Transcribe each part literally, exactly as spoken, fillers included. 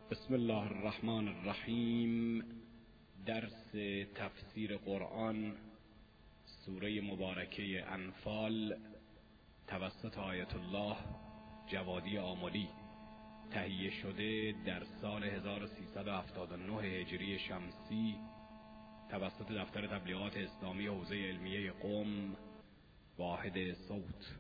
بسم الله الرحمن الرحیم. درس تفسیر قرآن، سوره مبارکه انفال، توسط آیت الله جوادی آملی، تهیه شده در سال هزار و سیصد و هفتاد و نه هجری شمسی توسط دفتر تبلیغات اسلامی حوزه علمیه قم، واحد صوت.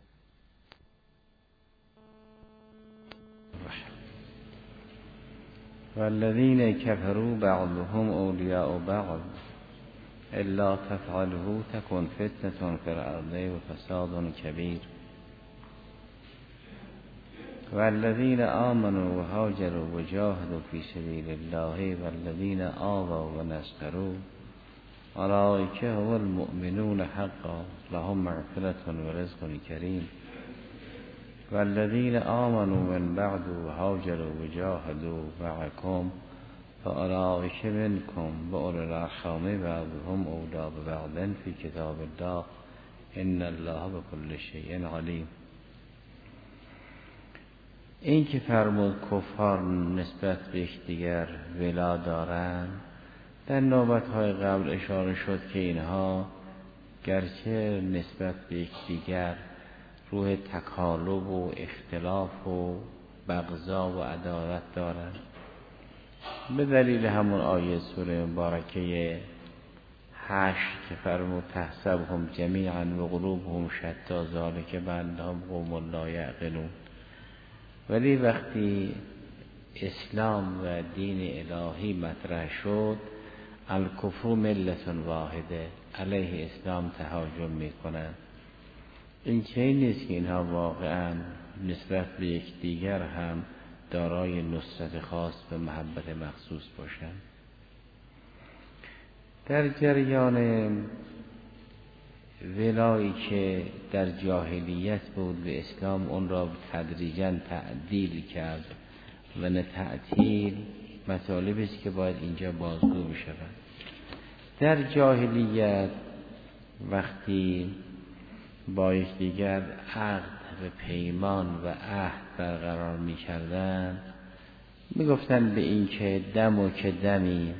والذین کفروا بعضهم اولیاء بعض الا تفعلوا تکن فتنة فی الارض و فساد کبیر. والذین آمنوا و هاجروا و جاهدوا فی سبیل الله والذین آووا و نصروا اولئک هم المؤمنون حقا لهم مغفرة و رزق کریم. والذین آمنوا من بعد و هاجروا و جاهدوا معکم فاولئک منکم و اولی الارحام بعضهم اولی ببعض فی کتاب الله ان الله بكل شیء علیم. این که فرمود کفار نسبت به یکدیگر ولا دارند، در نوبت‌های قبل اشاره شد که اینها گرچه نسبت به یکدیگر روح تکالب و اختلاف و بغضا و عداوت دارند، به دلیل همون آیه سوره مبارکه هشت که فرمود تحسبهم جمیعا و قلوبهم شتی ذلک بانهم قوم لا یعقلون. ولی وقتی اسلام و دین الهی مطرح شد، الکفر ملت واحده، علیه اسلام تهاجم میکنند. این چه نیست که اینها واقعا نسبت به یکدیگر هم دارای نصرت خاص و محبت مخصوص باشند. در جریان ولایی که در جاهلیت بود به اسلام اون را تدریجاً تعدیل کرد و نه تعطیل، مطالبی است که باید اینجا بازگو بشود. در جاهلیت وقتی با یکدیگر عقد و پیمان و عهد برقرار می کردن، می گفتن به این که دم و که دمی،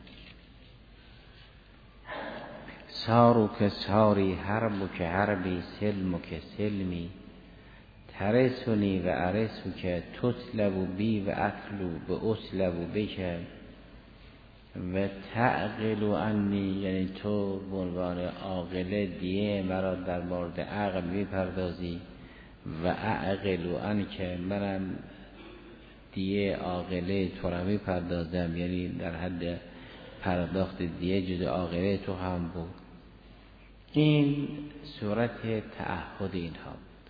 سارو که ساری، حرب و که حربی، سلم و که سلمی، ترسونی و ارسو که تطلب و بی و اطلو به اطلب و بکر و تعقل و انی، یعنی تو به عنوان عاقله دیه مرا در مورد عقل میپردازی و اعقل و ان که منم دیه عاقله تو را میپردازم، یعنی در حد پرداخت دیه جز عاقله تو هم بود. این صورت تعهد اینها بود.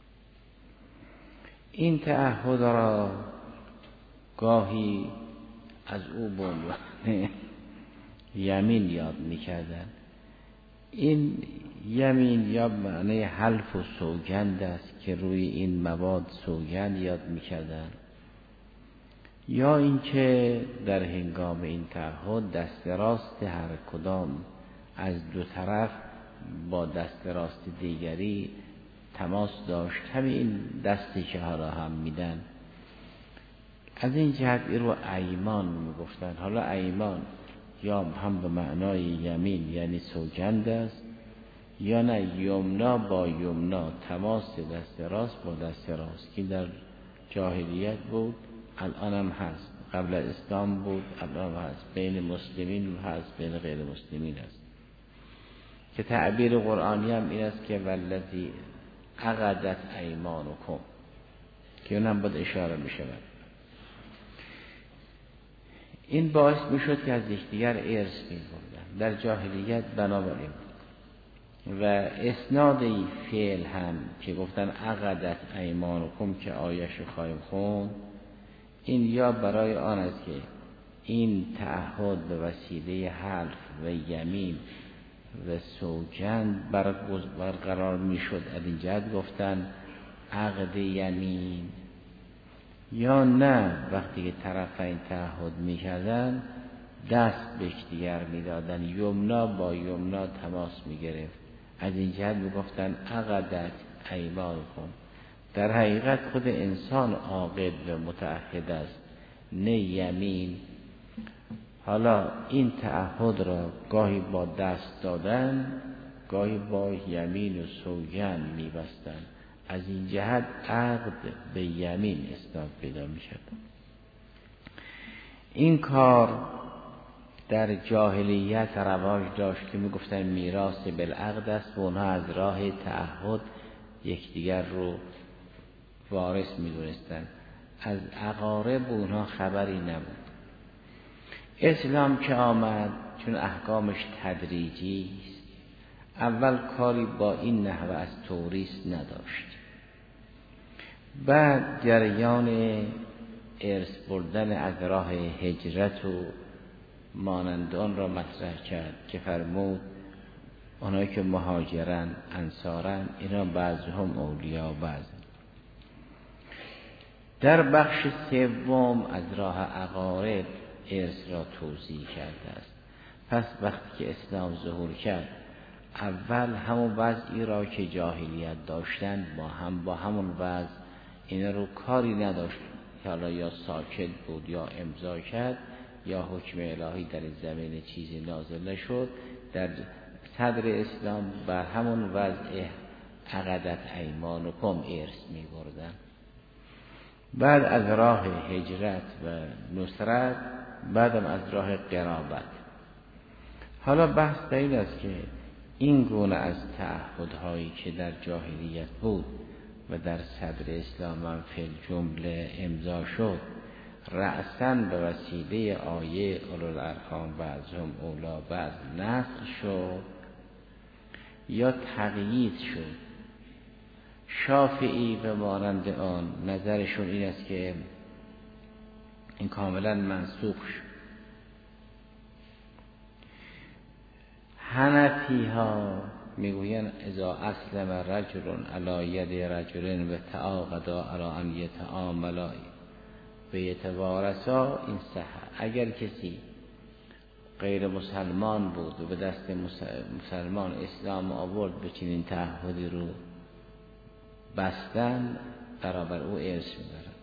این تعهد را گاهی از او به عنوان یمین یاد میکردن. این یمین یا معنی حلف و سوگند است که روی این مواد سوگند یاد میکردن، یا اینکه در هنگام این تعهد دست راست هر کدام از دو طرف با دست راست دیگری تماس داشت، همین دستی که حالا هم میدن. از این جهت این رو ایمان میگفتن. حالا ایمان یا هم به معنای یمین یعنی سوگند است، یا نه یمنا با یمنا، تماس دست راست با دست راست که در جاهلیت بود، الان هم هست، قبل از اسلام بود، الان هم هست، بین مسلمین هست، بین غیر مسلمین هست، که تعبیر قرآنی هم این است که والذی عقدت ایمانکم، که اون هم باید اشاره می شود. این باعث می شد که از یکدیگر ارث می بردن در جاهلیت. بنابراین و اسناد این فعل هم که گفتن عقدت ایمانکم که آیش خواهیم خون، این یا برای آن است که این تعهد به وسیله حلف و یمین و سوگند برقرار می شد، از این جهت گفتن عقد یمین. یا نه وقتی که طرفین تعهد می کردن دست به یکدیگر می دادن، یمنا با یمنا تماس می گرفت، از این جهت می گفتن عقدت ایمانکم. در حقیقت خود انسان عاقد و متعهد است، نه یمین. حالا این تعهد را گاهی با دست دادن، گاهی با یمین و سوگند می‌بستند. از این جهت عقد به یمین اسناد پیدا می‌شد. این کار در جاهلیت رواج داشت که میگفتن میراث بالعقد است و اونها از راه تعهد یکدیگر رو وارث میدونستن. از اقارب اونها خبری نبود. اسلام که آمد چون احکامش تدریجی است، اول کاری با این نحوه از توریث نداشت. بعد جریان ارث بردن از راه هجرت و مانند آن را مطرح کرد که فرمود اونایی که مهاجرن انصارن اینا بعضهم اولیاء بعض. در بخش سوم از راه اقارب ارث را توضیح کرده است. پس وقتی که اسلام ظهور کرد، اول همون وضعی را که جاهلیت داشتن با هم با همون وضع اینا رو کاری نداشت، حالا یا ساکت بود یا امضا کرد یا حکم الهی در این زمینه چیزی نازل نشد. در صدر اسلام بر همون وضع عقدت ایمانکم ارث می بردن. بعد از راه هجرت و نصرت، بعدم از راه قرابت. حالا بحث در این است که این گونه از تعهدهایی که در جاهلیت بود و در صدر اسلام هم فی الجمله امضا شد، رأساً به وسیله آیه اولوالارحام بعضهم اولی بعض نسخ شد یا تقیید شد. شافعی به مانند آن نظرشون این است که این کاملا منسوخ شد. حنفی ها میگوین اذا اسلم رجل علی ید رجل و تعاقدا علی ان یتعاملا و یتوارثا این صح. اگر کسی غیر مسلمان بود و به دست مسلمان اسلام آورد به چنین تعهدی رو بستن، برابر او ارث می‌برند.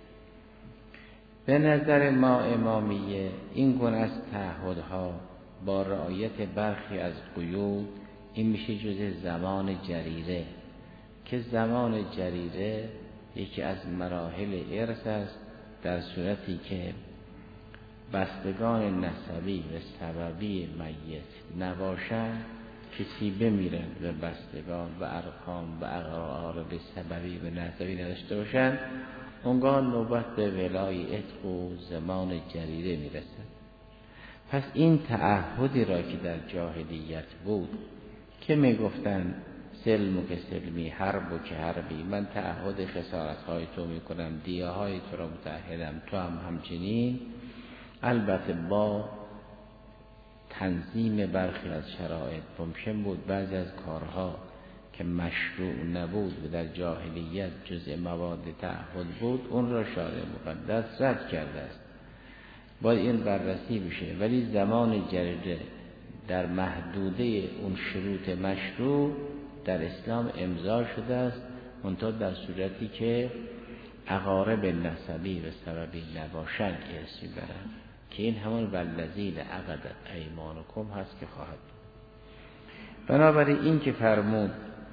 به نظر ما امامیه این گونه از تعهدها با رعایت برخی از قیود این میشه جزء زمان جریره، که زمان جریره یکی از مراحل ارث است. در صورتی که بستگان نسبی و سببی میت نباشند، کسی بمیرن و بستگان و ارحام و اقارب سببی و نسبی نداشته باشند، اونگاه نوبت به ولای عتق و زمان جریره میرسد. پس این تعهدی را که در جاهلیت بود که میگفتن سلم که سلمی، حرب که حربی، من تعهد خسارت های تو میکنم، دیه های تو را متعهدم، تو هم همچنین، البته با تنظیم برخی از شرایط ممکن بود بعضی از کارها که مشروع نبود و در جاهلیت جزء مواد تعهد بود، اون را شارع مقدس رد کرده است، باید این بررسی بشه. ولی زمان جریره در محدوده اون شروط مشروع در اسلام امضا شده است، منتها در صورتی که اقارب نسبی و سببی نباشند ارث می‌برند، که این همون والذین عقدت ایمانکم هست که خواهد. بنابراین این که فرمود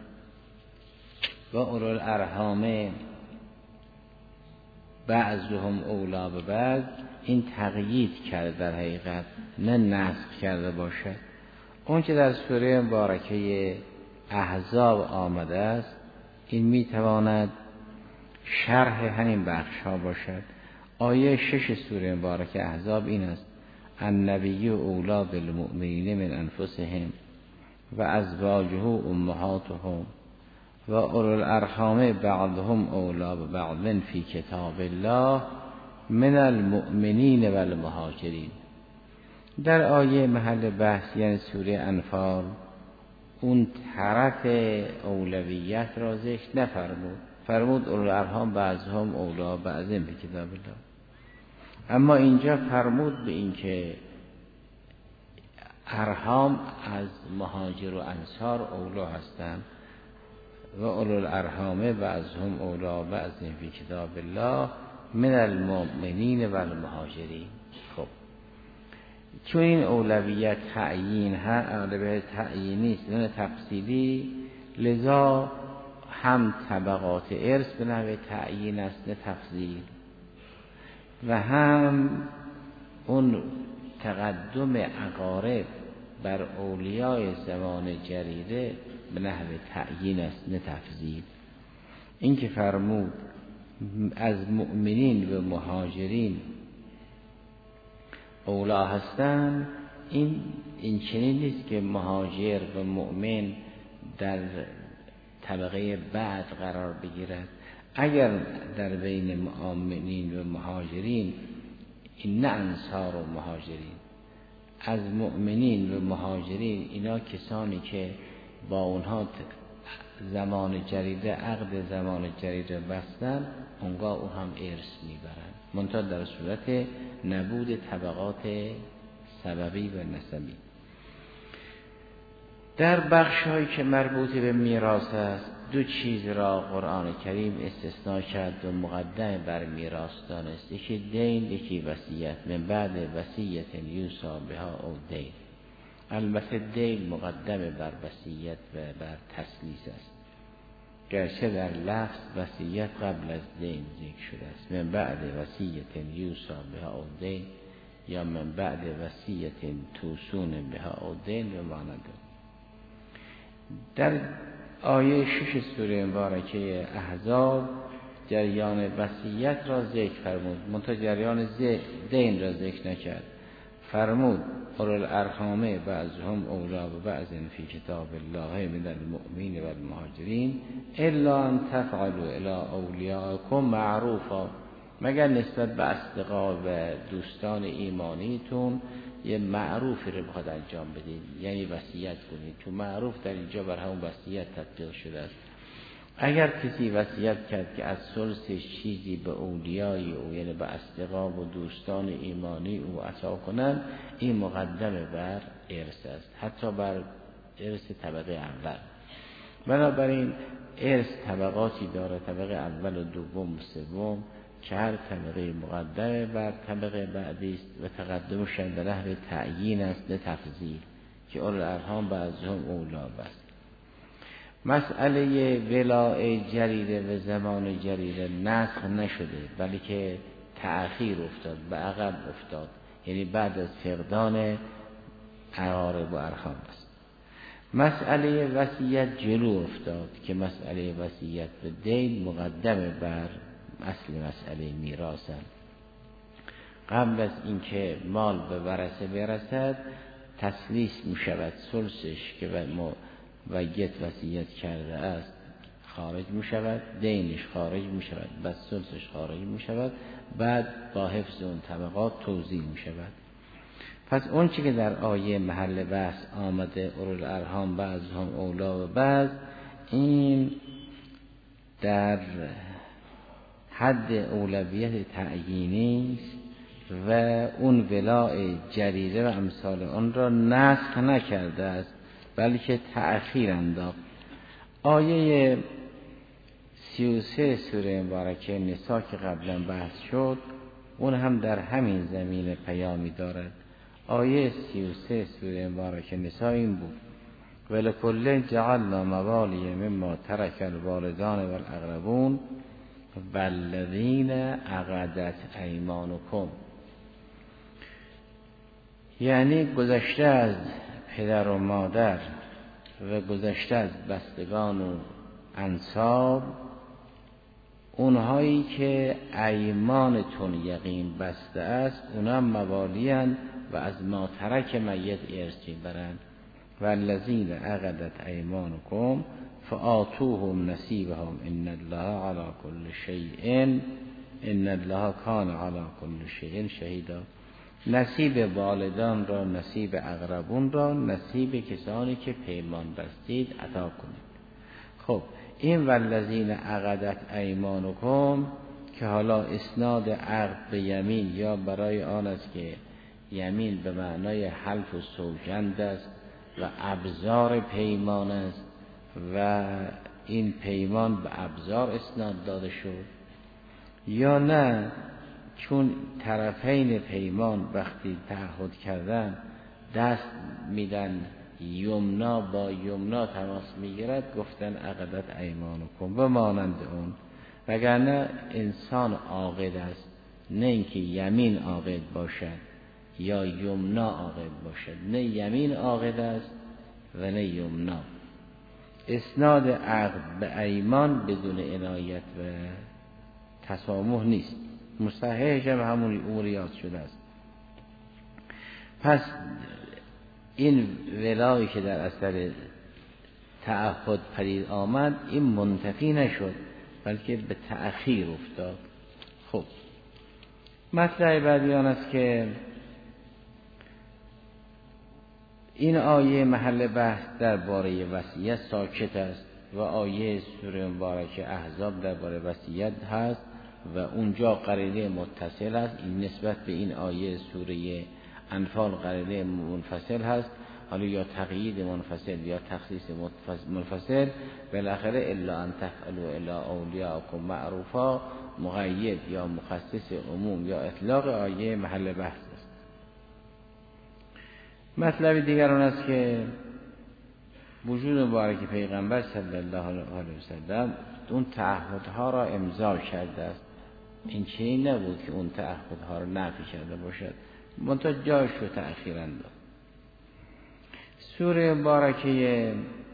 و اولوالارحام بعضهم اولی به بعض، این تقیید کرده در حقیقت، نه نسخ کرده باشد. اون که در سوره مبارکه احزاب آمده است، این میتواند شرح همین بخش ها باشد. آیه شش سوره مبارکه احزاب این است: النبی اولی بالمؤمنین من انفسهم و ازواجه امهاتهم و اولوالارحام بعضهم اولی ببعض فی کتاب الله من المؤمنین و المهاجرین. در آیه محل بحث یعنی سوره انفال اون طرف اولویت را ذکر نفرمود، فرمود اولوالارحام بعضهم اولی بعض فی کتاب الله. اما اینجا فرمود به این که ارحام از مهاجر و انصار اولی هستند و اولوالارحام بعضهم اولی بعض فی کتاب الله من المؤمنین و المهاجرین. خب چون این اولویت تعیین ها اولویت تعیینی است نه تفصیلی، لذا هم طبقات ارث به نحو تعیین است نه تفضیل، و هم اون تقدم اقارب بر اولیای زمان جریده به نحو تعیین است نه تفضیل. این که فرمود از مؤمنین و مهاجرین اولا هستند، این این چنین نیست که مهاجر و مؤمن در طبقه بعد قرار بگیرد. اگر در بین مؤمنین و مهاجرین، این نه انصار و مهاجرین، از مؤمنین و مهاجرین اینا کسانی که با اونها زمان جریده عقد زمان جریده بستن، اونگاه اون هم ارث میبرن، منتها در صورت نبود طبقات سببی و نسبی. در بخش‌هایی که مربوط به میراث است دو چیز را قرآن کریم استثناء کرد و مقدم بر میراث دانست، یکی دین یکی وصیت، من بعد وصیت یوصی بها او دین. البته دین مقدم بر وصیت و بر تسلیس است، گرچه در لفظ وصیت قبل از دین ذکر شده است، من بعد وصیت یوصی بها او دین یا من بعد وصیت توصون بها او دین به معنی دارد. در آیه شش سوره مبارکه احزاب جریان وصیت را ذکر فرمود، منتها جریان دین را ذکر نکرد. فرمود اولو الارحام بعضهم اولی ببعض فی کتاب الله من المؤمنین و المهاجرین الا ان تفعلوا الی اولیاءکم معروفا، مگر نسبت به اصدقا و دوستان ایمانیتون یه معروفی رو بخواد انجام بدید، یعنی وصیت کنید، چون معروف در اینجا بر همون وصیت تطبیق شده است. اگر کسی وصیت کرد که از ثلثش چیزی به اولیای او، یعنی به اصدقا و دوستان ایمانی او عطا کنند، این مقدم بر ارث است، حتی بر ارث طبقه اول. بنابراین ارث طبقاتی داره، طبقه اول و دوم و سوم، که هر طبقه مقدم بر طبقه بعدی است و تقدمش به نحو تعیین است نه تفضیل، که اولو الارحام بعضهم اولی است. مسئله ولاء جریده و زمان جریده نسخ نشده، بلکه تأخیر افتاد، به عقب افتاد، یعنی بعد از فقدان اقارب و ارحام است. مسئله وصیت جلو افتاد که مسئله وصیت به دین مقدم بر اصل مسئله میراث است. قبل از اینکه مال به ورثه برسد تسلیس می شود، ثلثش که وصیت وصیت کرده است خارج می شود، دینش خارج می شود، بس ثلثش خارج می شود، بعد با حفظ اون طبقات توزیع می شود. پس اون چی که در آیه محل بحث آمده اولو الارحام بعضهم اولی و بعض، این در حد اولویت تعیینی است و اون ولاء جریده و امثال اون را نسخ نکرده است، بلکه تأخیر انداخت. آیه سی و سه سوره مبارکه نساء که قبلا بحث شد، اون هم در همین زمینه پیامی دارد. آیه سی و سه سوره مبارکه نساء این بود: ولکل جعلنا موالی مما ترک الوالدان والاقربون والذین عقدت ایمانکم، یعنی گذشته از پدر و مادر و گذشته از بستگان و انساب، اونهایی که ایمانتون یقین بسته است اونها موالیان و از ما ترک میت ارث میبرند. والذین عقدت ایمانکم فآتوهم نصیبهم ان الله علی کل شیء ان الله کان علی کل شیء شهیدا. نصیب والدان را، نصیب اقربون را، نصیب کسانی که پیمان بستید عطا کنید. خب این والذین عقدت ایمانکم که حالا اسناد عقد به یمین یا برای آن است که یمین به معنای حلف و سوگند است و ابزار پیمان است و این پیمان به ابزار اسناد داده شد. یا نه چون طرفین پیمان وقتی تعهد کردن دست میدن یمنا با یمنا تماس میگیرد، گفتن عقدت ایمانکم و مانند اون. وگرنه انسان عاقد است، نه اینکه یمین عاقد باشد یا یمنا عاقد باشد، نه یمین عاقد است و نه یمنا. اسناد عقد به ایمان بدون عنایت و تسامح نیست، مصححش هم همون اوریات شده است. پس این ولایی که در اثر تعهد پدید آمد این منتفی نشد بلکه به تأخیر افتاد. خب مطلب بعدی آن است که این آیه محل بحث درباره وصیت ساکت است و آیه سوره مبارکه احزاب درباره وصیت هست و اونجا قرینه متصل است. این نسبت به این آیه سوره انفال قرینه منفصل هست، حالا یا تقیید منفصل یا تخصیص منفصل. بالاخره الا ان تفعلوا الا اولیاءکم معروفا مقید یا مخصص عموم یا اطلاق آیه محل بحث است. مطلب دیگر آن است که وجود مبارک پیغمبر صلی الله علیه و سلم اون تعهدها را امضا کرده است. این چیزی نبود که اون تعهدها را نفی کرده باشد، منتها جایش رو تأخیر انداخت. سوره مبارکه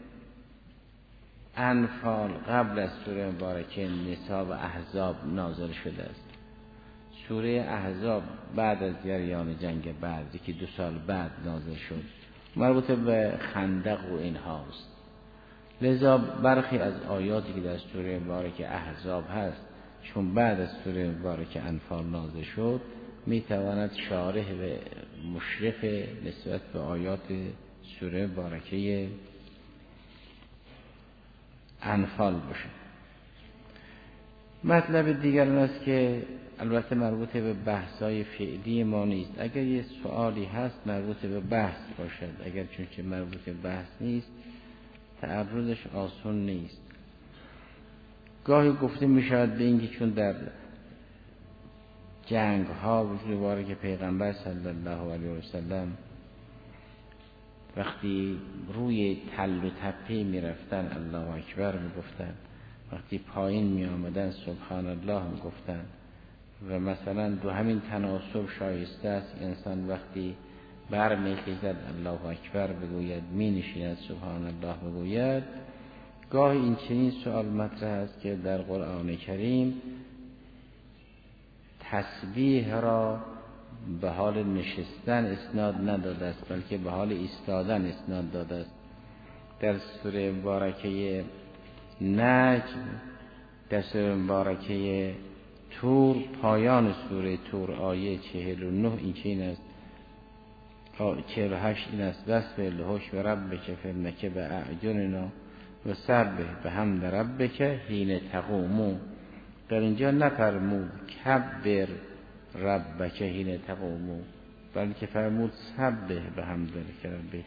انفال قبل از سوره مبارکه نساء و احزاب نازل شده است. سوره احزاب بعد از جریان جنگ بدر که دو سال بعد نازل شد، مربوط به خندق و اینهاست. لذا برخی از آیاتی که در سوره مبارکه احزاب هست چون بعد از سوره مبارکه انفال نازل شد میتواند شارح و مشرف نسبت به آیات سوره مبارکه انفال باشه. مطلب دیگر اون است که البته مربوط به بحث‌های فعلی ما نیست. اگر یه سوالی هست مربوط به بحث باشد، اگر چون که مربوط به بحث نیست تعرضش آسان نیست. گاهی گفته می شود به اینکه چون در جنگ ها وجود مبارک پیغمبر صلی الله علیه و سلم وقتی روی تل و تپه می رفتن الله اکبر می گفتن، وقتی پایین می آمدن سبحان الله می گفتن. و مثلا دو همین تناسب شایسته است انسان وقتی بر می خیزد الله اکبر بگوید، می نشیند سبحان الله بگوید. گاهی این چنین سوال مطرح است که در قرآن کریم تسبیح را به حال نشستن اسناد نداده است بلکه به حال ایستادن اسناد داده است. در سوره مبارکه نجم، در سوره مبارکه تور، پایان سوره تور آیه چهل و نه این چین است، چهل و هشت این است: وصف لحش و ربک فنک به اعجننا و سبح به حمد ربک حین تقومو. در اینجا نفرمود کبر ربک حین تقومو بلکه فرمود سبح به حمد ربک.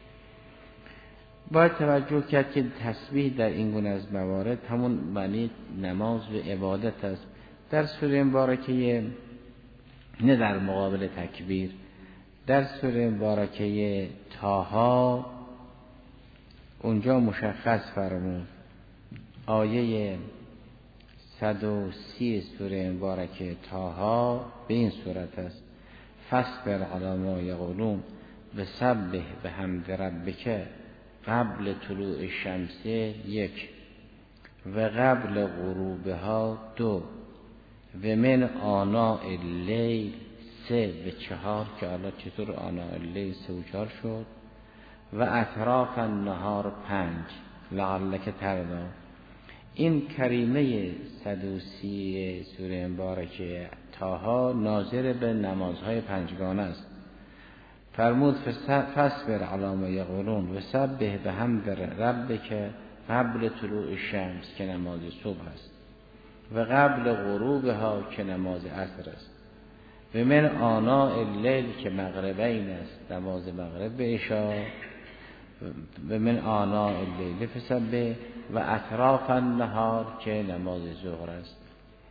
باید توجه کرد که تسبیح در این گونه از موارد همون معنی نماز و عبادت است. در سوره مبارکه نه در مقابل تکبیر، در سوره مبارکه طه اونجا مشخص فرمود، آیه صد و سی سوره مبارکه طه به این صورت است: فاصبر علی ما یقولون و سبح بحمد ربک قبل طلوع الشمس یک و قبل غروبها دو و من آناء اللیل سه و چهار، که الان چطور آناء اللیل سه و چهار شد، و اطراف النهار پنج لعلک ترضی. این کریمه صد و سی سوره مبارکه طه ناظر به نمازهای پنجگانه است. فرمود فاصبر علی ما یقولون و سبح بحمد ربک قبل طلوع الشمس که نماز صبح است و قبل غروبها که نماز عصر است و من آناء اللیل که مغربین است نماز مغرب به عشا و من آناء اللیل فسبح و اطراف النهار که نماز ظهر است.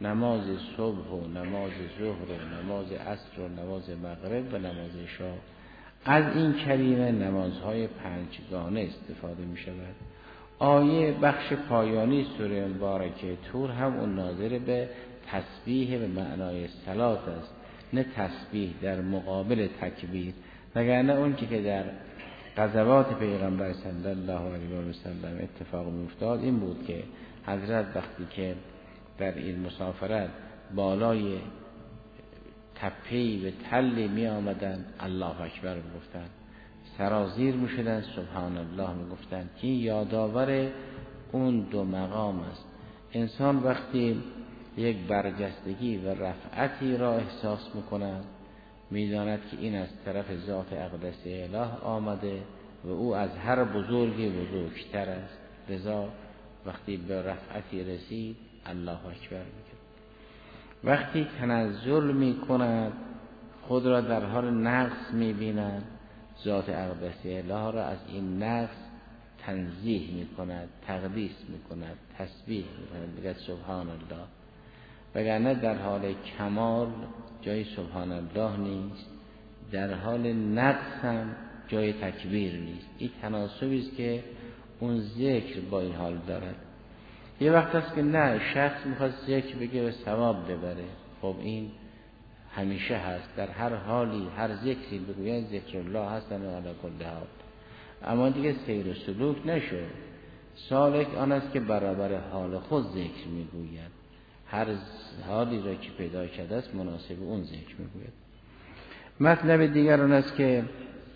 نماز صبح و نماز ظهر و نماز عصر و نماز مغرب و نماز عشاء. از این کلمه نمازهای پنجگانه استفاده می شود. آیه بخش پایانی سوره مبارکه طور هم اون ناظر به تسبیح به معنای صلات است، نه تسبیح در مقابل تکبیر. وگرنه اون که در غزوات پیغمبر صلی الله علیه و سلم اتفاق می‌افتاد این بود که حضرت وقتی که در این مسافرت بالای تپه‌ای به تلی می آمدن الله اکبر میگفتن، سرازیر می شدن سبحان الله میگفتن، که یادآور اون دو مقام است. انسان وقتی یک برجستگی و رفعتی را احساس میکند میداند که این از طرف ذات اقدس اله آمده و او از هر بزرگی بزرگتر است. لذا وقتی به رفعتی رسید الله اکبر میگه. وقتی تنزل میکند خود را در حال نقص میبیند، ذات اقدس اله را از این نقص تنزیه میکند، تقدیس میکند، تسبیح میکند، بگه سبحان الله. وگرنه در حال کمال جای سبحان الله نیست، در حال نقص هم جای تکبیر نیست. این تناسبی است که اون ذکر با این حال دارد. یه وقت است که نه، شخص میخواد ذکر بگه و ثواب ببره، خب این همیشه هست، در هر حالی هر ذکری بگوید ذکر الله هستن و علی کل حال. اما دیگه سیر و سلوک نشد. سالک آن است که برابر حال خود ذکر میگوید، هر حالی را که پیدا کرده است مناسب اون ذکر میگوید. مطلب دیگر آن است که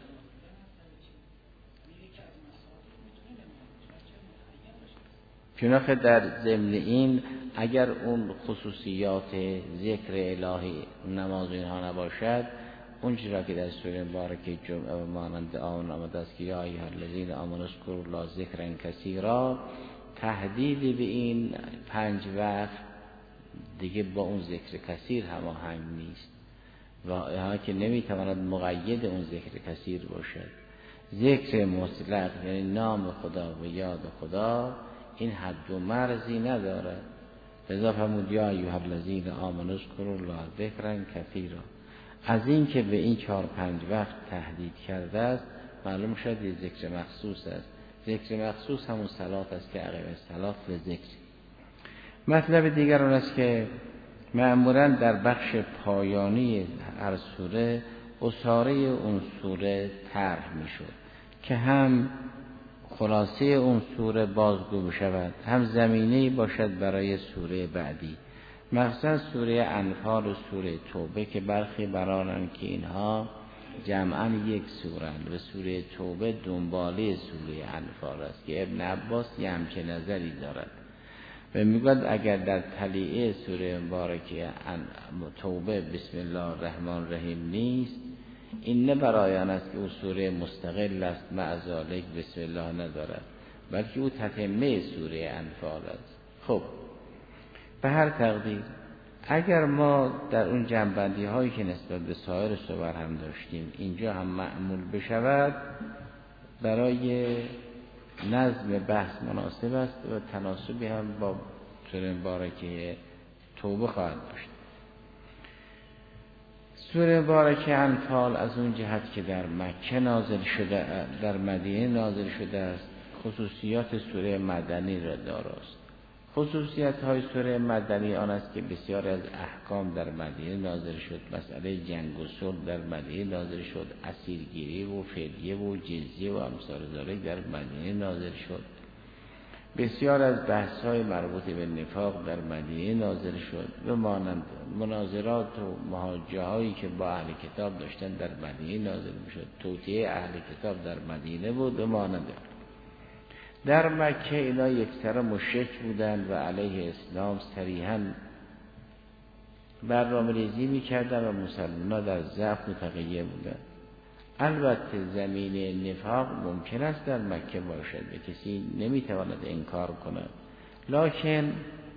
چنانکه در ضمن این اگر اون خصوصیات ذکر الهی نماز اینها نباشد، اون چیزی که در سوره مبارکه جمعه و مانند آن آمده است که یا ایها الذین آمنوا اذکروا الله ذکرا کثیرا، تهدیدی به این پنج وقت دیگه با اون ذکر کثیر هماهنگ نیست و اینها که نمیتواند مقید اون ذکر کثیر باشد. ذکر مطلق یعنی نام خدا و یاد خدا این حد و مرزی ندارد. لذا فرمود یا ایها الذین آمنوا اذکروا الله ذکرا کثیرا. از این که به این چهار پنج وقت تهدید کرده است معلوم شد یه ذکر مخصوص است. ذکر مخصوص همون صلات است که عقب صلات به ذکر. مطلب دیگر اون است که معمولاً در بخش پایانی هر سوره اساره اون سوره طرح می شد که هم خلاصه اون سوره بازگو بشود، هم زمینه‌ای باشد برای سوره بعدی. مخصوصا سوره انفال و سوره توبه که برخی برانند که اینها جمعاً یک سورند و سوره توبه دنباله سوره انفال است که ابن عباس یه همچه نظری دارد و میگوید اگر در تلیعه سوره مبارکه توبه بسم الله الرحمن الرحیم نیست، این نه برای آن است که او سوره مستقل است معذالک بسم الله ندارد، بلکه او تتمه سوره انفال است. خب به هر تقدیر اگر ما در اون جنبندی هایی که نسبت به سایر سور هم داشتیم اینجا هم معمول بشود، برای نظم بحث مناسب است و تناسبی هم با سوره مبارکه توبه خواهد داشت. سوره مبارکه انفال از اون جهت که در مکه نازل شده، در مدینه نازل شده است، خصوصیات سوره مدنی را داراست. خصوصیت های سوره مدنی آن است که بسیار از احکام در مدینه نازل شد. مسئله جنگ و صلح در مدینه نازل شد، اسیرگیری و فدیه و جزیه و امثال ذالک در مدینه نازل شد. بسیار از بحث های مربوط به نفاق در مدینه نازل شد و مانند مناظرات و محاجه هایی که با اهل کتاب داشتن در مدینه نازل میشد. توطئه اهل کتاب در مدینه بود و مانند. در مکه اینا یکسره مشرک بودند و علیه اسلام صریحاً برنامه‌ریزی می‌کردند و مسلمان‌ها در ضعف متقیه بودند. البته زمین نفاق ممکن است در مکه باشد و کسی نمی‌تواند انکار کند، لکن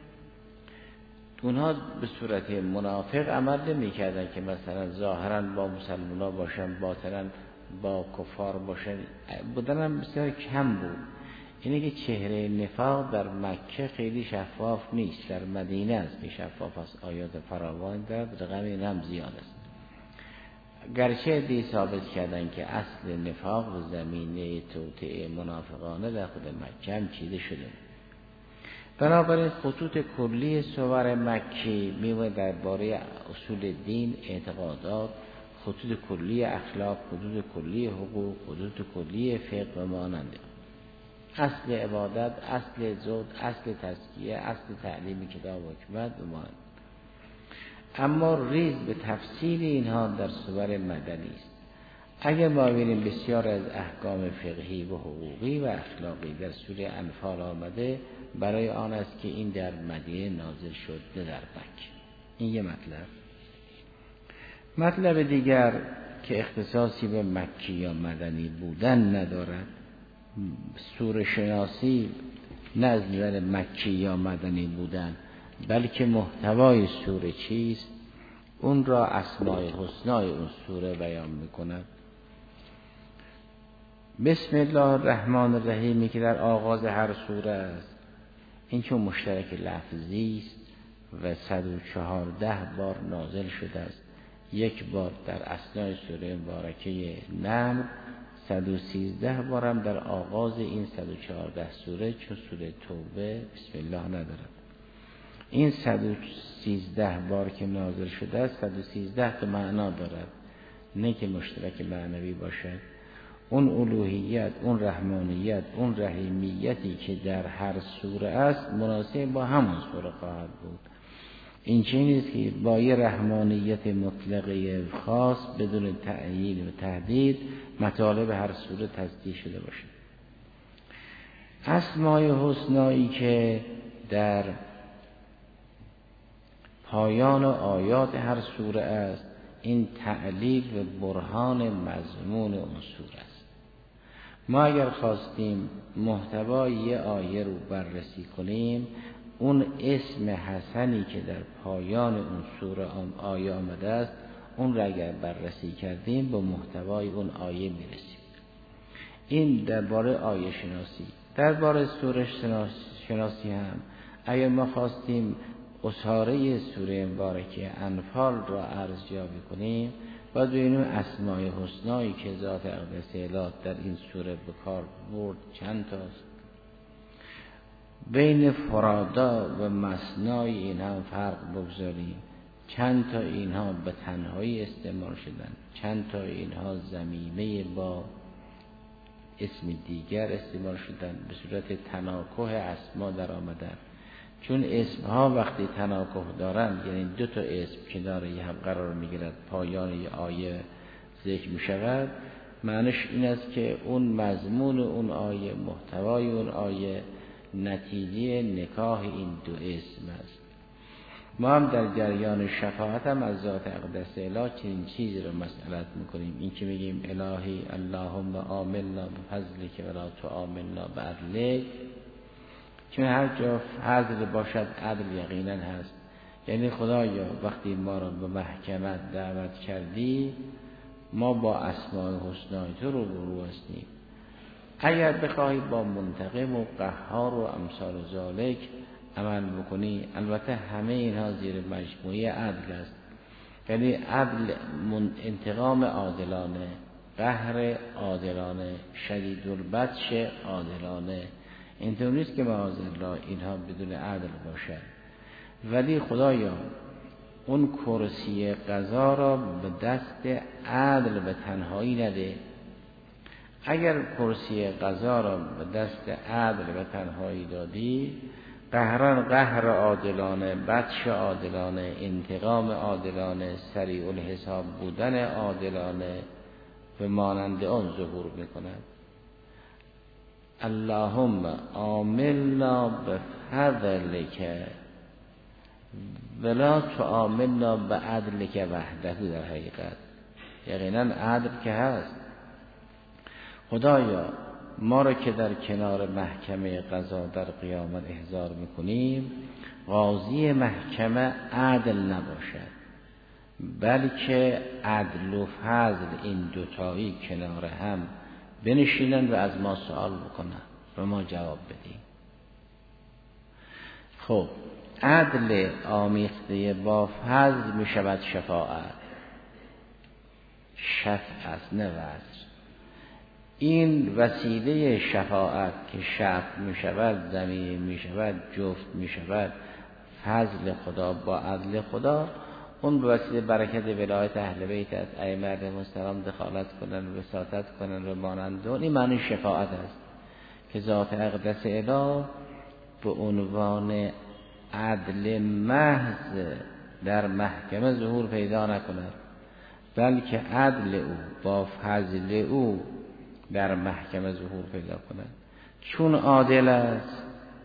اونها به صورت منافق عمل نمی‌کردند که مثلا ظاهراً با مسلمان‌ها باشند باطناً با کفار باشند، بودن هم بسیار کم بود. اینه که چهره نفاق در مکه خیلی شفاف نیست، در مدینه است که شفاف است. آیات فراوان در رقم این هم زیاد است. گرچه دی ثابت کردن که اصل نفاق و زمینه توطئه منافقانه در خود مکه هم چیده شده. بنابراین خطوط کلی سور مکی میوه درباره اصول دین، اعتقادات، خطوط کلی اخلاق، خطوط کلی حقوق، خطوط کلی فقه و ماننده. اصل عبادت، اصل زهد، اصل تزکیه، اصل تعلیم کتاب و حکمت و ماننده. اما ریز به تفصیل اینها در سور مدنی است. اگر ما ببینیم بسیار از احکام فقهی و حقوقی و اخلاقی در سوره انفال آمده، برای آن است که این در مدینه نازل شد نه در مکه. این یه مطلب. مطلب دیگر که اختصاصی به مکی یا مدنی بودن ندارد، سوره شناسی نه از نظر مکی یا مدنی بودن، بلکه محتوای سوره چیست، اون را اسماء الحسنای اون سوره بیان میکند. بسم الله الرحمن الرحیمی که در آغاز هر سوره است، این چون مشترک لفظی است و صد و چهارده بار نازل شده است. یک بار در اثنای سوره مبارکه نمل، صد و سیزده بارم در آغاز این صد و چهارده سوره، چون سوره توبه بسم الله ندارد. این صد و سیزده بار که نازل شده است، صد و سیزده تا معنا دارد، نه که مشترک معنوی باشد. اون الوهیت، اون رحمانیت، اون رحیمیتی که در هر سوره است مناسب با همون سوره خواهد بود. این چه نیست که با یه رحمانیت مطلقه خاص بدون تعیین و تحدید مطالب هر سوره تصدیق شده باشه. اسماء حسنایی که در پایان آیات هر سوره است، این تعلیل و برهان مضمون اون سوره است. ما اگر خواستیم محتوای یه آیه رو بررسی کنیم، اون اسم حسنی که در پایان اون سوره آن آیه آمده است، اون را اگر بررسی کردیم به محتوای اون آیه میرسیم. این درباره آیه شناسی. درباره سوره شناسی هم اگر ما خواستیم اساره سوره مبارکه انفال را ارزیابی کنیم، باید ببینیم اسماء حسنایی که ذات اقدس الهی در این سوره به کار برد چند تاست. بین فرادا و مثنای این هم فرق بگذاریم. چند تا اینها به تنهایی استعمال شدن، چند تا اینها ضمیمه با اسم دیگر استعمال شدن، به صورت تناکح اسما در آمدن. چون اسمها وقتی تناکح دارن، یعنی دو تا اسم کنار یه هم قرار میگیرد، پایان یه آیه ذکر میشود، معنیش این است که اون مضمون اون آیه، محتوای اون آیه، نتیجه نکاح این دو اسم است. ما هم در جریان شفاعت هم از ذات اقدس الهی چنین چیزی رو مسئلت میکنیم. این که میگیم الهی اللهم آمنا بفضلک ولا تعاملنا بعدلک، چون هر جا فضل باشد عدل یقینا هست. یعنی خدایا وقتی ما را به محکمت دعوت کردی، ما با اسماء حسنای تو رو برو هستیم. اگر بخواهی با منتقم و قهار و امثال ذالک عمل بکنی، البته همه اینها زیر مجموعه عدل است. یعنی عدل انتقام عادلانه، قهر عادلانه، شدید البطش عادلانه. اینطور نیست که معاذالله اینها بدون عدل باشد. ولی خدایا اون کرسی قضا را به دست عدل به تنهایی نده. اگر کرسی قضا را به دست عدل به تنهایی دادی، قهران قهر عادلانه، بطش عادلانه، انتقام عادلانه، سریع الحساب بودن عادلانه به مانند آن ظهور میکند. اللهم عاملنا بفضلک ولا تعاملنا بعدلک وحده. در حقیقت یقینا عدل که هست. خدایا ما را که در کنار محکمه قضا در قیامت احضار میکنیم، قاضی محکمه عدل نباشد، بلکه عدل و فضل این دوتایی کنار هم بنشینن و از ما سوال بکنن. و ما جواب بدیم. خب عدل آمیخته با فضل می شود شفاعت. شفاعت نه وزر. این وسیله شفاعت که شفع می شود، ضمیر می شود، جفت می شود، فضل خدا با عدل خدا، اون به وسیله برکت ولایت اهل بیت است. ائمه علیهم السلام دخالت کنن، وساطت کنن و مانند اون. این معنی شفاعت است که ذات اقدس اله به عنوان عدل محض در محکمه ظهور پیدا نکند، بلکه عدل او با فضل او در محکمه ظهور پیدا کند. چون عادل است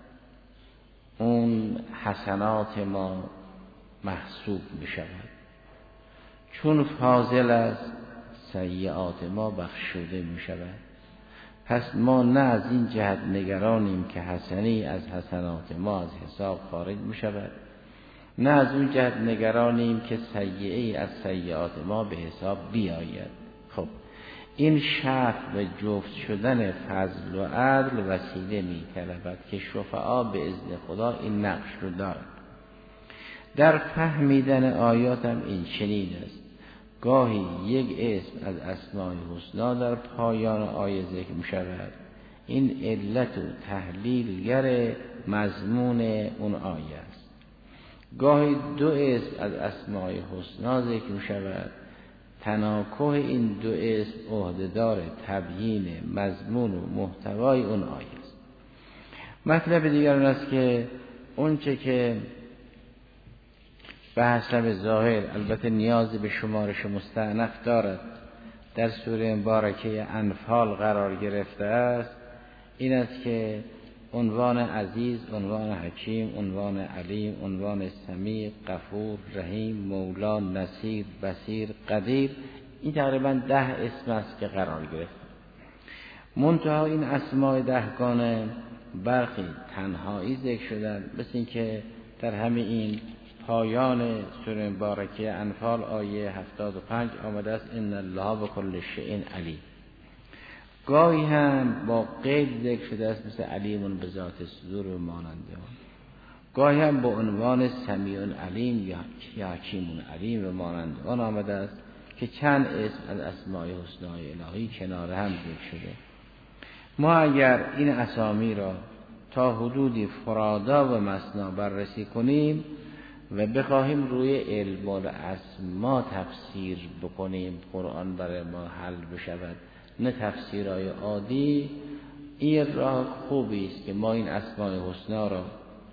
اون حسنات ما محسوب می شود، چون فاضل است سیئات ما بخشوده می شود. پس ما نه از این جهت نگرانیم که حسنی از حسنات ما از حساب خارج می شود، نه از اون جهت نگرانیم که سیئه از سیئات ما به حساب بیاید. خب این شفع و جفت شدن فضل و عدل وسیله می طلبد که شفعا به اذن خدا این نقش رو دارد. در فهمیدن آیات هم این چنین است. گاهی یک اسم از اسماء الحسنا در پایان آیه ذکر می شود، این علت و تحلیلگر مضمون اون آیه است. گاهی دو اسم از اسماء الحسنا ذکر می شود، تناکح این دو اسم عهده‌دار تبیین مضمون و محتوای اون آیه است. مطلب دیگر اون است که اون چه که به حسب ظاهر البته نیاز به شمارش مستأنف دارد در سوره مبارکه انفال قرار گرفته است، این است که عنوان عزیز، عنوان حکیم، عنوان علیم، عنوان سمیع، غفور، رحیم، مولا، نصیر، بصیر، قدیر، این تقریبا ده اسم است که قرار گرفت. منتها این اسماء دهگانه برخی تنهایی ذکر شدن، مثل این که در همین این پایان سوره مبارکه انفال آیه هفتاد و پنج آمده است ان الله بكل شیء علیم. گاهی هم با قید ذکر شده است مثل علیم بذات صدور و مانند آن. گاهی هم با عنوان سمیع علیم یا حکیم علیم و مانند آن آمده است که چند اسم از اسماء حسنای الهی کنار هم ذکر شده. ما اگر این اسامی را تا حدودی فرادا و مثنا بررسی کنیم و بخواهیم روی علم الاسما تفسیر بکنیم، قرآن برای ما حل بشود، نه تفسیرهای عادی، این راه خوبی است که ما این اسماء حسنا را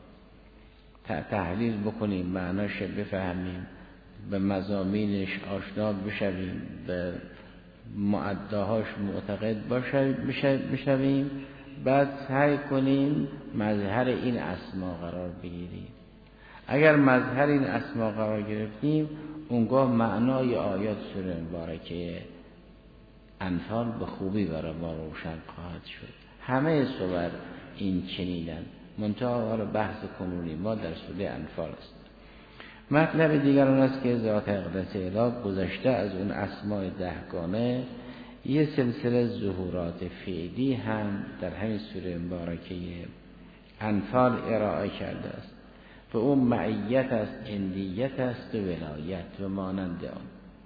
تحلیل بکنیم، معناش بفهمیم، به مضامینش آشنا بشویم، به معداهاش معتقد بشویم، بعد سعی کنیم مظهر این اسما قرار بگیریم. اگر مظهر این اسما قرار گرفتیم، اونگاه معنای آیات سوره مبارکه انفال به خوبی برای ما روشن خواهد شد. همه سور این چنینند، منتها بحث کنونی ما در سوره انفال است. مطلب دیگر اون است که ذات اقدس اله گذشته از اون اسماء دهگانه یه سلسله ظهورات فعلی هم در همین سوره مبارکه انفال ارائه کرده است. به اون معیت است، اندیت است و ولایت و مانند آن.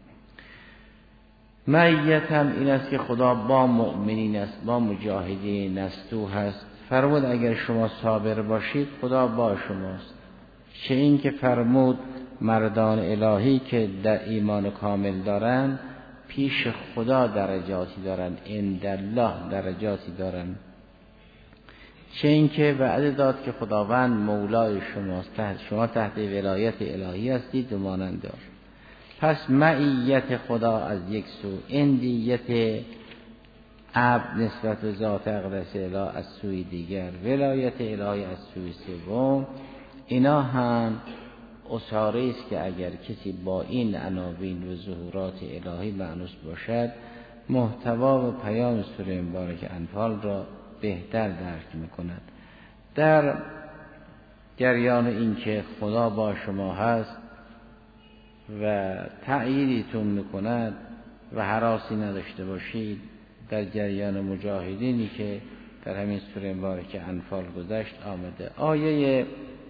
معیت هم این است که خدا با مؤمنین است، با مجاهدین نستو هست. فرمود اگر شما صابر باشید خدا با شماست. چه این که فرمود مردان الهی که در ایمان کامل دارن پیش خدا درجاتی دارن، عند الله درجاتی دارن. چه این که وعده داد که خداوند مولای شماست، تحت شما تحت ولایت الهی هستید و مانند آن. پس معیت خدا از یک سو، اندیت عبد نسبت به ذات اقدس اله از سوی دیگر، ولایت الهی از سوی سوم، اینا هم اساره است که اگر کسی با این عناوین و ظهورات الهی مأنوس باشد، محتوا و پیام سوره مبارکه انفال را بهتر درک میکند. در جریان این که خدا با شما هست و تأییدتون میکند و هراسی نداشته باشید، در جریان مجاهدینی که در همین سوره مبارکه انفال گذشت آمده. آیه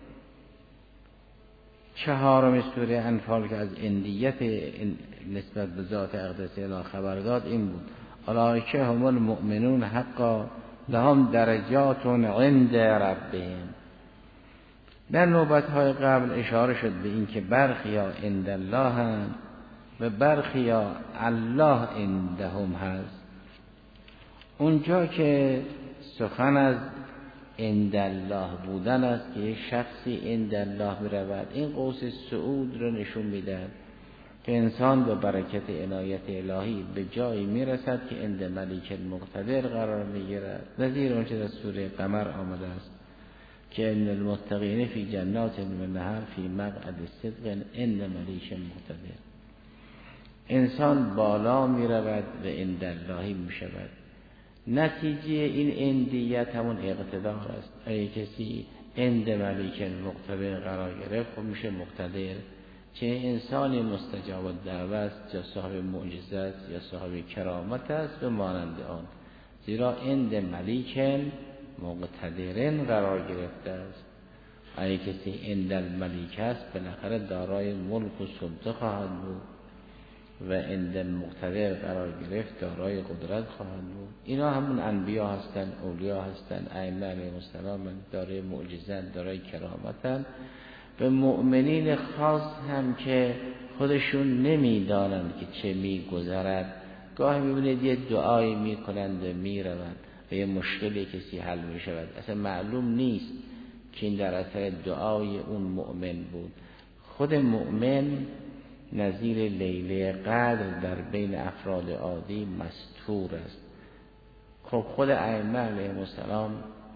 چهارم سوره انفال که از اندیت نسبت به ذات اقدس اله خبر داد این بود: اولئک هم المؤمنون حقا لهم درجات عند ربهم. در نوبت‌های قبل اشاره شد به این که برخیا عند الله هم و برخیا الله عندهم هست. اونجا که سخن از عند الله بودن است که یک شخصی عند الله برود، این قوس صعود رو نشون میده که انسان به برکت عنایت الهی به جایی میرسد که عند ملیک المقتدر قرار میگیرد. نظیر اونچه در سوره قمر آمده است که ان المتقین فی جنات و نهر فی مقعد صدق عند ملیک المقتدر. انسان بالا میرود و عند اللهی میشود. نتیجه این اندیت همون اقتدار است. اگه کسی عند ملیک المقتدر قرار گرفت خب میشه مقتدر. چه انسانی مستجاب الدعوه است یا صاحب معجزه است یا صاحب کرامت است و مانند آن، زیرا عند ملیک مقتدرن قرار گرفته است. اگه کسی عند الملیک است بالاخره دارای ملک و سلطه خواهد بود و عند مقتدر قرار گرفت دارای قدرت خواهد بود. اینا همون انبیا هستند، اولیا هستند، ائمه علیهم السلام، دارای معجزه، دارای کرامت. به مؤمنین خاص هم که خودشون نمیدانند که چه میگذرد، گاهی میبینید یه دعایی میکنند و میروند و یه مشکلی کسی حل میشود، اصلا معلوم نیست که این در اثر دعای اون مؤمن بود. خود مؤمن نظیر لیله قدر در بین افراد عادی مستور است. خب خود ائمه علیهم السلام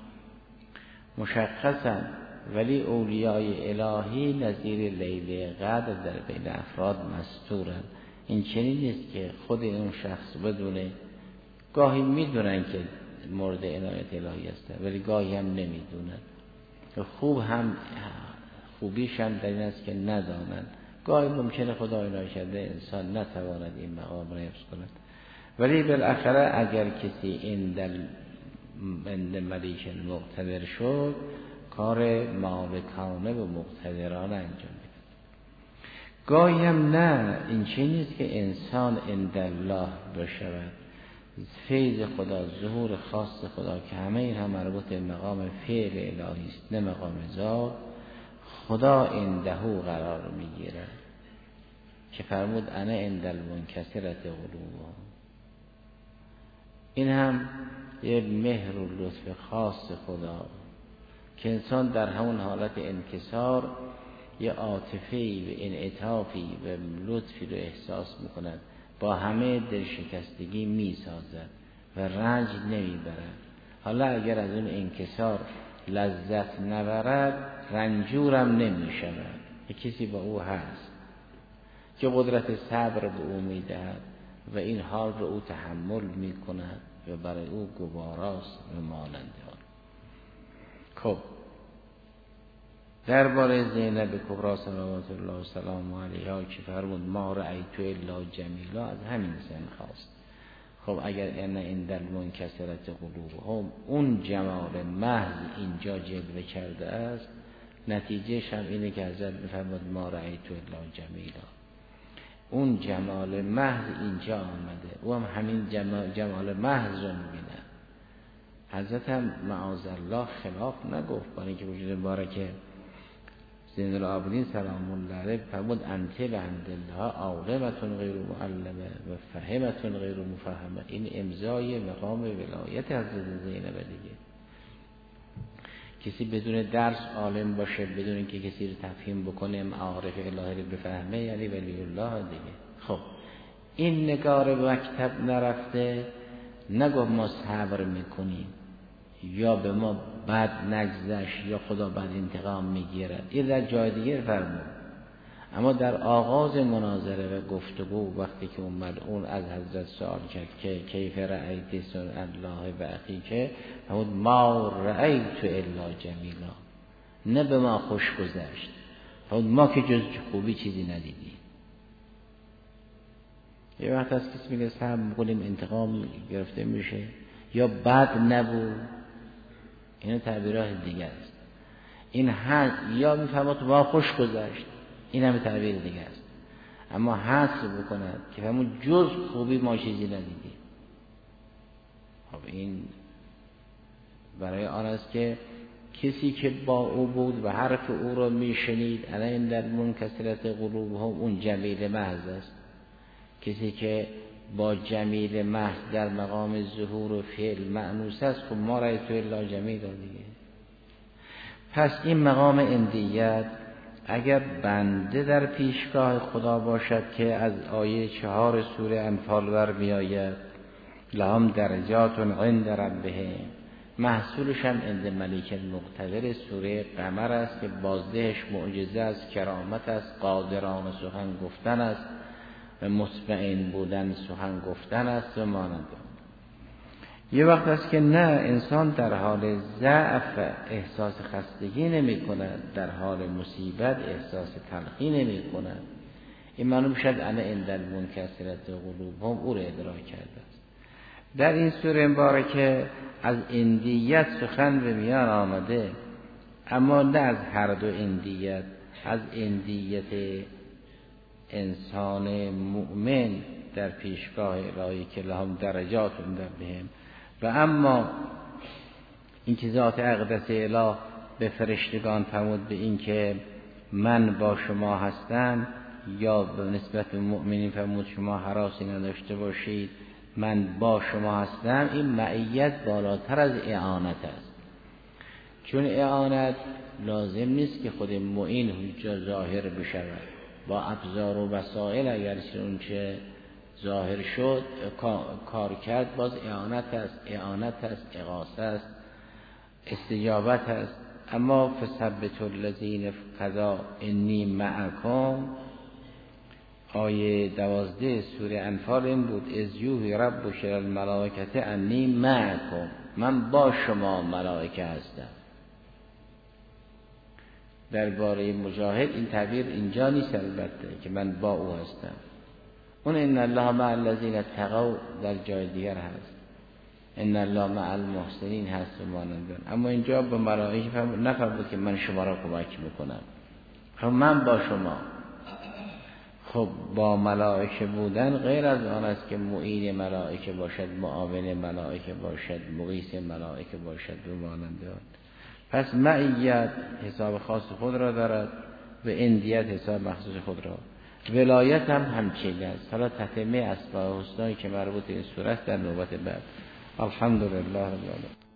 مشخصا، ولی اولیای الهی نظیر لیله قدر در بین افراد مستورند. این چنین نیست که خود اون شخص بدونه، گاهی میدونن که مورد عنایت الهی هستن ولی گاهی هم نمیدونن. خوب هم خوبیش هم در این است که ندانن. گاهی ممکنه خدا عنایت کرده انسان نتواند این مقام را حفظ کند، ولی بالاخره اگر کسی عند ملیک المقتدر شد کار مالکانه و مقتدرانه انجام میده. گاهی هم نه، این چه نیست که انسان عند الله بشود. فیض خدا، ظهور خاص خدا که همه این هم مربوط به مقام فعل الهی است نه مقام ذات، خدا عندهو قرار میگیره که فرمود انا عند المنکسرة قلوبهم. این هم یه مهر و لطف خاص خدا که انسان در همون حالت انکسار یه عاطفه‌ای و انعطافی و لطفی رو احساس میکند، با همه دلشکستگی میسازد و رنج نمیبرد. حالا اگر از اون انکسار لذت نبرد رنجورم نمیشود. کسی با او هست که قدرت صبر به او میدهد و این حال رو او تحمل میکند و برای او گواراست و مانند آن. خب درباره زینب کبری صلوات الله و سلام علیها که فرمود ما رأیت الا جمیلا، از همین سن خواست. خب اگر ان عند المنکسرة قلوبهم اون جمال محض اینجا جلوه کرده است، نتیجهش هم اینه که حضرت میفرمود ما رأیت الا جمیلا. اون جمال محض اینجا آمده، او هم همین جمال, جمال محض رو میبینه. حضرت هم معاذ الله خلاف نگفت، برای اینکه وجود مبارکه زین العابدین سلام الله علیه فرمود انت لعند الله عالمة غیر معلمه و فهمة غیر مفهمه. این امضای مقام ولایت حضرت زینب دیگه. کسی بدون درس عالم باشه، بدون اینکه کسی رو تفهیم بکنه، معارف الهی رو بفهمه، یعنی ولی الله دیگه. خب این نگار به مکتب نرفته، نگو ما صبر میکنیم یا به ما بد نگذشت یا خدا بد انتقام میگیرد، این در جای دیگه فرمود. اما در آغاز مناظره و گفتگو وقتی که اون ملعون از حضرت سوال کرد که کیف رأیت صنع الله و اخیک، فرمود ما رأیت الا جمیلا، نه به ما خوش گذشت، فرمود ما که جز خوبی چیزی ندیدیم. یه وقت از کسی میگه صبر میکنیم انتقام گرفته میشه، یا بد نبود اینو تعبیرات دیگه است. این حد یا میفهمد ما خوش گذشت، این هم تعبیر دیگه است. اما حصر بکند که همون جز خوبی ما چیزی ندیدیم. خب این برای آن است که کسی که با او بود و حرف او را میشنید الان در منکسرت قلوبهم اون جمیل محض است. کسی که با جمیل محض در مقام ظهور و فعل مأنوس است، خب ما رأیت الا جمیل دیگه. پس این مقام اندیت اگر بنده در پیشگاه خدا باشد که از آیه چهار سوره انفال بر می آید لهم درجات عند ربهم، محصولش هم عند ملیک المقتدر سوره قمر است که بازدهش معجزه است، کرامت است، قادران سخن گفتن است و مطمئن بودن سخن گفتن است و مانند. یه وقت است که نه، انسان در حال ضعف احساس خستگی نمی کند، در حال مصیبت احساس تلخی نمی کند. این معلوم شد انا عند المنکسرت قلوبهم او را ادراک کرده است. در این سوره مبارکه از اندیت سخن به میان آمده، اما نه از هر دو اندیت، از اندیت انسان مؤمن در پیشگاه الهی که لهم درجات در بهم، و اما این که ذات اقدس اله به فرشتگان فرمود به این که من با شما هستم، یا به نسبت به مؤمنین فرمود شما هراسی نداشته باشید من با شما هستم. این معیت بالاتر از اعانت است، چون اعانت لازم نیست که خود معین حجا ظاهر بشود، با ابزار و وسایل اگر اون چه ظاهر شد کار کرد باز اعانت است، اعانت است، اغاثه است، استجابت است. اما فثبتوا الذین قضا انی معکم، آیه دوازده سوره انفال این بود از یوحی ربک الملائکه انی معکم، من با شما ملائکه هستم. درباره مجاهد این تعبیر اینجا نیست البته که من با او هستم، اون ان الله مع الذین اتقوا در جای دیگر هست، ان الله مع المحسنین هست و مانند. اما اینجا به ملائکه نفرمود که من شما را کمک میکنم، خب من با شما. خب با ملائکه بودن غیر از آن است که معین ملائکه باشد، معاون ملائکه باشد، مغیث ملائکه باشد و مانند آن. پس معیت حساب خاص خود را دارد و اندیت حساب مخصوص خود را. ولایت هم همچنین است. حالا تتمه اسماء الحسنا که مربوط به این سوره در نوبت بعد. الحمدلله رب العالمین.